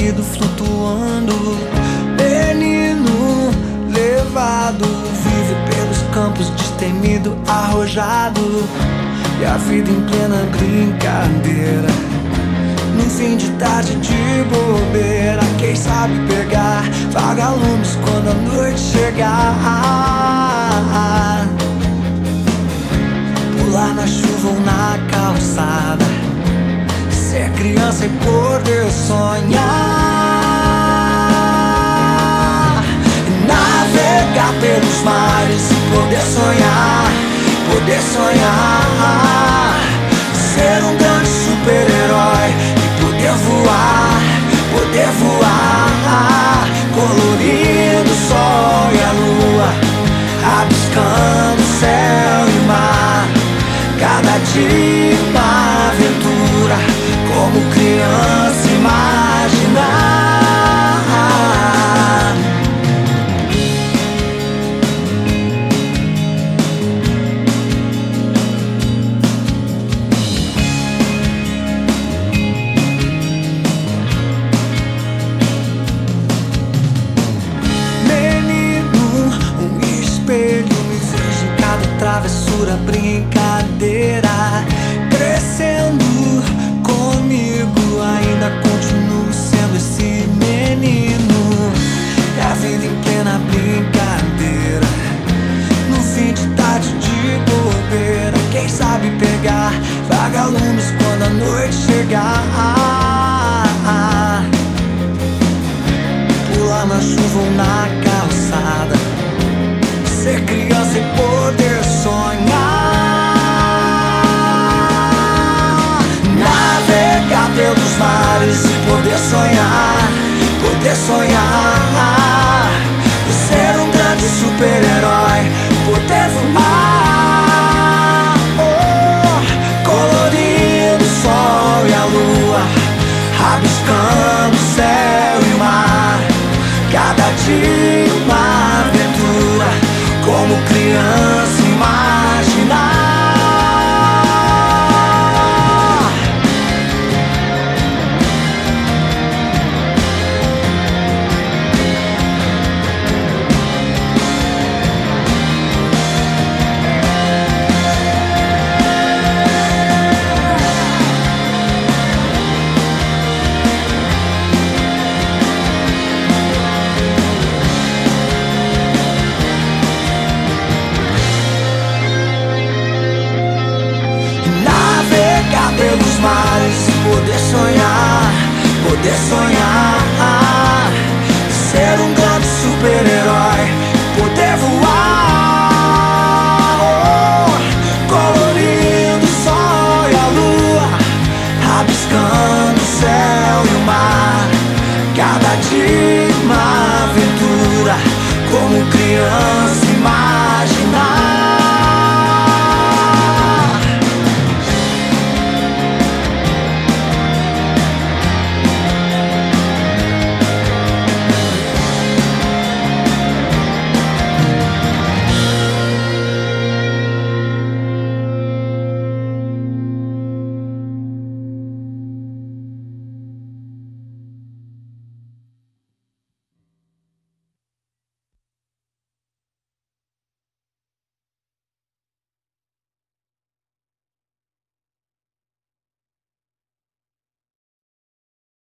perdido, flutuando. Menino levado, vive pelos campos, destemido, arrojado. E a vida em plena brincadeira, no fim de tarde de bobeira. Quem sabe pegar vagalumes quando a noite chegar. Pular na chuva ou na calçada, ser criança e poder sonhar. Navegar pelos mares e poder sonhar. Poder sonhar. Ser um grande super-herói e poder voar. Poder voar. Colorindo o sol e a lua, rabiscando céu e mar. Cada dia uma aventura, como criança imaginar. Travessura, brincadeira, crescendo comigo. Ainda continuo sendo esse menino. E a vida em plena brincadeira, no fim de tarde de bobeira. Quem sabe pegar vagalumes quando a noite chegar. Pular na chuva ou na calçada, ser criança e poder sonhar. Navegar pelos mares e poder sonhar. Poder sonhar. Ser um grande super-herói, poder voar. Oh, colorindo o sol e a lua, rabiscando o céu e o mar. Cada dia uma aventura, como criança imaginar. Pelos mares, poder sonhar, poder sonhar.